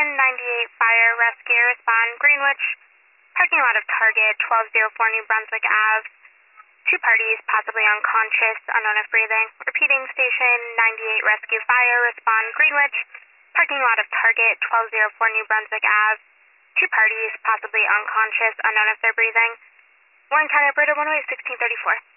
Station 98 Fire Rescue Respond Greenwich. Parking lot of Target 1204 New Brunswick Ave. Two parties possibly unconscious, unknown if breathing. Repeating Station 98 Rescue Fire Respond Greenwich. Parking lot of Target 1204 New Brunswick Ave. Two parties possibly unconscious, unknown if they're breathing. Warren County Operator 108 1634.